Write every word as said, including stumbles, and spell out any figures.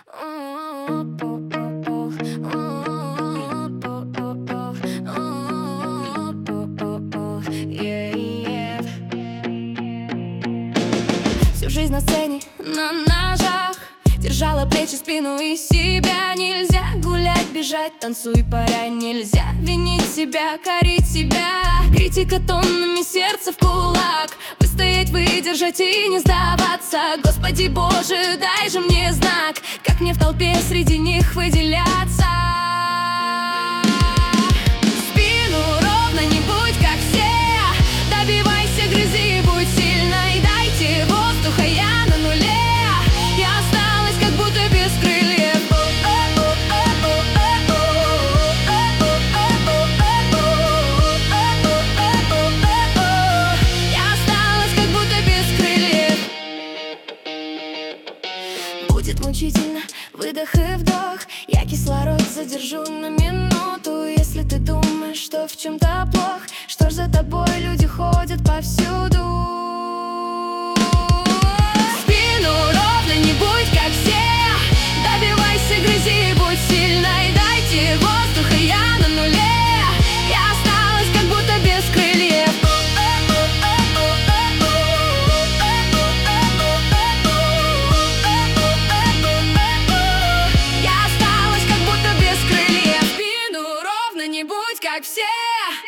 Всю жизнь на сцене, на ножах, держала плечи, спину и себя. Нельзя гулять, бежать, танцуй, паря. Нельзя винить себя, корить себя. Критика тоннами, сердце в кулак. Выстоять, выдержать и не сдаваться. Господи Боже, дай же мне знак, как мне в толпе среди них выделяться. Спину ровно, не будь как все. Добивайся, грызи, будь сильной. Дайте воздуха, я на нуле. Я осталась как будто без крыльев. Я осталась как будто без крыльев. Будет мучительно, выдох и вдох. Я кислород задержу на минуту. Если ты думаешь, что в чем-то плох, что ж за тобой люди ходят повсюду. Спину ровно, не будь как все. Добивайся, грызи, будь сильной. Дайте воздуха, я на нуле. Я осталась как будто без крыльев. Я осталась как будто без крыльев. Спину ровно, не будь как все.